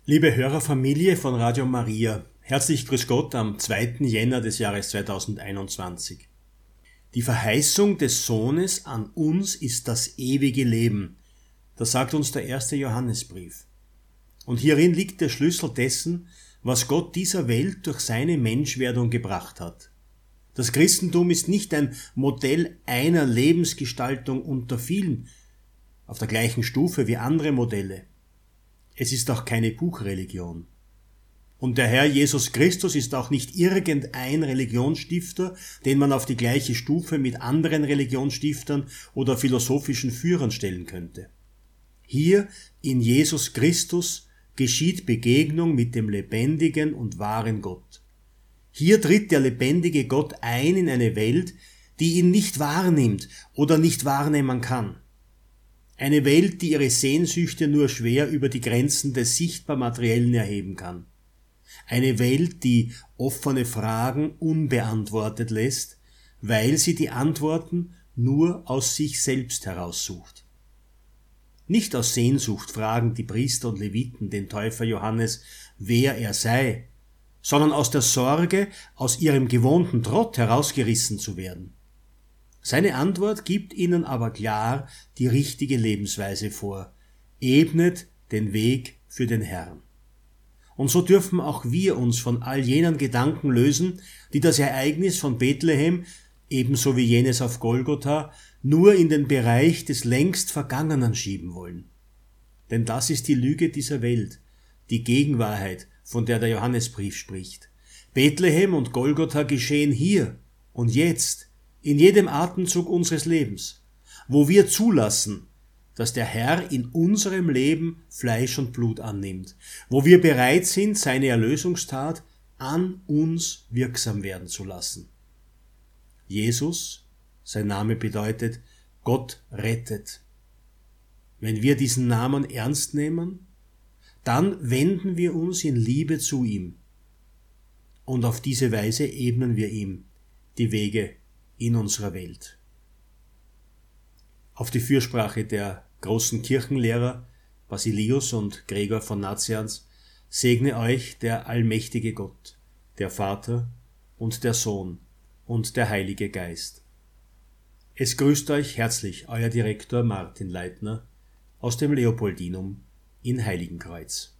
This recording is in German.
Liebe Hörerfamilie von Radio Maria, herzlich grüß Gott am 2. Jänner des Jahres 2021. Die Verheißung des Sohnes an uns ist das ewige Leben. Das sagt uns der 1. Johannesbrief. Und hierin liegt der Schlüssel dessen, was Gott dieser Welt durch seine Menschwerdung gebracht hat. Das Christentum ist nicht ein Modell einer Lebensgestaltung unter vielen, auf der gleichen Stufe wie andere Modelle. Es ist auch keine Buchreligion. Und der Herr Jesus Christus ist auch nicht irgendein Religionsstifter, den man auf die gleiche Stufe mit anderen Religionsstiftern oder philosophischen Führern stellen könnte. Hier in Jesus Christus geschieht Begegnung mit dem lebendigen und wahren Gott. Hier tritt der lebendige Gott ein in eine Welt, die ihn nicht wahrnimmt oder nicht wahrnehmen kann. Eine Welt, die ihre Sehnsüchte nur schwer über die Grenzen des sichtbar Materiellen erheben kann. Eine Welt, die offene Fragen unbeantwortet lässt, weil sie die Antworten nur aus sich selbst heraussucht. Nicht aus Sehnsucht fragen die Priester und Leviten den Täufer Johannes, wer er sei, sondern aus der Sorge, aus ihrem gewohnten Trott herausgerissen zu werden. Seine Antwort gibt ihnen aber klar die richtige Lebensweise vor, ebnet den Weg für den Herrn. Und so dürfen auch wir uns von all jenen Gedanken lösen, die das Ereignis von Bethlehem, ebenso wie jenes auf Golgotha, nur in den Bereich des längst Vergangenen schieben wollen. Denn das ist die Lüge dieser Welt, die Gegenwahrheit, von der der Johannesbrief spricht. Bethlehem und Golgotha geschehen hier und jetzt, in jedem Atemzug unseres Lebens, wo wir zulassen, dass der Herr in unserem Leben Fleisch und Blut annimmt, wo wir bereit sind, seine Erlösungstat an uns wirksam werden zu lassen. Jesus, sein Name bedeutet, Gott rettet. Wenn wir diesen Namen ernst nehmen, dann wenden wir uns in Liebe zu ihm. Und auf diese Weise ebnen wir ihm die Wege in unserer Welt. Auf die Fürsprache der großen Kirchenlehrer Basilius und Gregor von Nazianz segne euch der allmächtige Gott, der Vater und der Sohn und der Heilige Geist. Es grüßt euch herzlich euer Direktor Martin Leitner aus dem Leopoldinum in Heiligenkreuz.